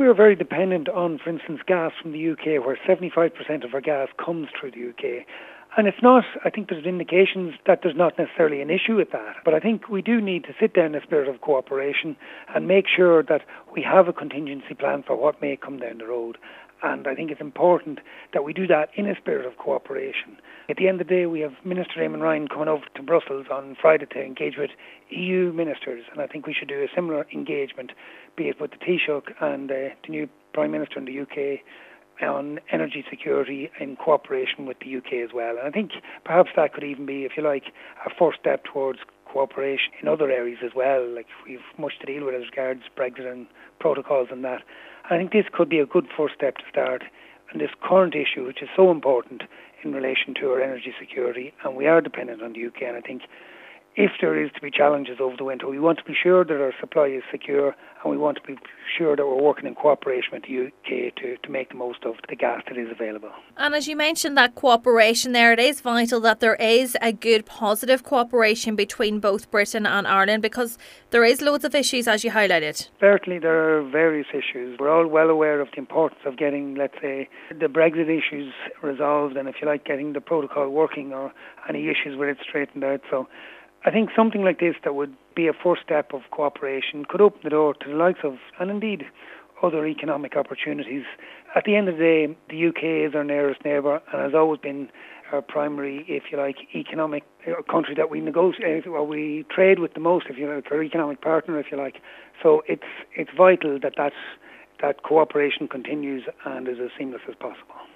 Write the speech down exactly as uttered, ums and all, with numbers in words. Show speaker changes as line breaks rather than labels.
we are very dependent on, for instance, gas from the U K, where seventy-five percent of our gas comes through the U K. And it's not, I think there's indications that there's not necessarily an issue with that. But I think we do need to sit down in a spirit of cooperation and make sure that we have a contingency plan for what may come down the road. And I think it's important that we do that in a spirit of cooperation. At the end of the day, we have Minister Eamon Ryan coming over to Brussels on Friday to engage with E U ministers. And I think we should do a similar engagement, be it with the Taoiseach and uh, the new Prime Minister in the U K, on energy security in cooperation with the U K as well. And I think perhaps that could even be, if you like, a first step towards cooperation in other areas as well. Like, we've much to deal with as regards Brexit and protocols and that. I think this could be a good first step to start on this current issue, which is so important in relation to our energy security, and we are dependent on the U K. And I think if there is to be challenges over the winter, we want to be sure that our supply is secure, and we want to be sure that we're working in cooperation with the U K to, to make the most of the gas that is available.
And as you mentioned, that cooperation there, it is vital that there is a good positive cooperation between both Britain and Ireland, because there is loads of issues, as you highlighted.
Certainly there are various issues. We're all well aware of the importance of getting, let's say, the Brexit issues resolved, and if you like, getting the protocol working, or any issues with it straightened out. So I think something like this that would be a first step of cooperation could open the door to the likes of, and indeed other economic opportunities. At the end of the day, the U K is our nearest neighbour and has always been our primary, if you like, economic country that we negotiate or we trade with the most, if you like, our economic partner, if you like. So it's it's vital that that, that cooperation continues and is as seamless as possible.